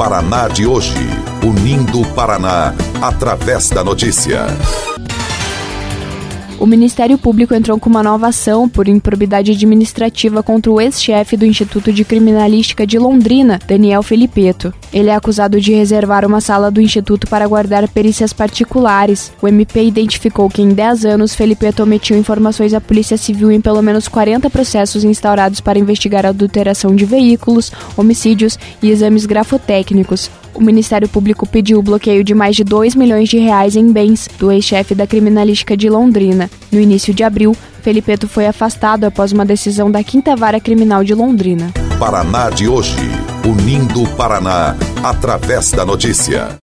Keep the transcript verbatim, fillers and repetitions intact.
Paraná de hoje, unindo o Paraná através da notícia. O Ministério Público entrou com uma nova ação por improbidade administrativa contra o ex-chefe do Instituto de Criminalística de Londrina, Daniel Felipeto. Ele é acusado de reservar uma sala do Instituto para guardar perícias particulares. O M P identificou que em dez anos Felipeto omitiu informações à Polícia Civil em pelo menos quarenta processos instaurados para investigar a adulteração de veículos, homicídios e exames grafotécnicos. O Ministério Público pediu o bloqueio de mais de dois milhões de reais em bens do ex-chefe da Criminalística de Londrina. No início de abril, Felipeto foi afastado após uma decisão da Quinta Vara Criminal de Londrina. Paraná de hoje, unindo o Paraná através da notícia.